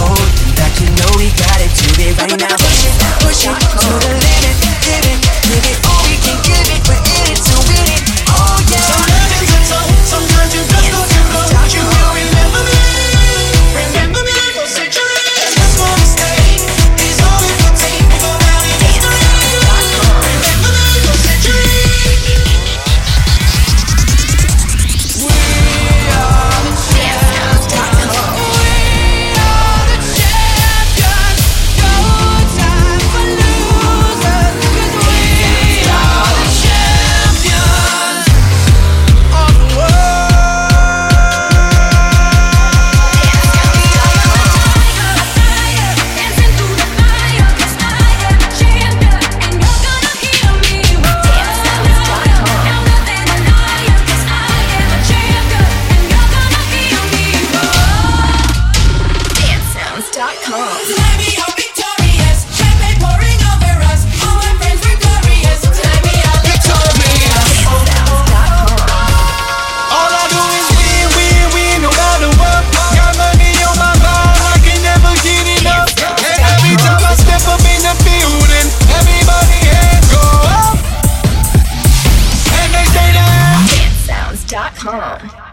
holding back, you know we gotta do it right now. Push it to the limit, give it all we can give it. We're in it to win it, oh yeah. Some legends are told, sometimes you just go too low. You will remember me for centuries. Just one mistake is all it will take. We go down in history. Remember me for centuries. We are the champions. We are the champions. No time for losers, 'cause we are the champions of the world. Dancing through the fire, 'cause I am a champion, and you're gonna hear me roar. Louder than a lion, 'cause I am a champion, and you're gonna hear me roar. DanceSounds.com. Tonight we are victorious, champagne pouring over us. All my friends were glorious. Tonight we are victorious. All I do is win, no matter what. Got money on my mind, I can never get enough. And every time I step up in the building, everybody hands go up, and they say that DanceSounds.com.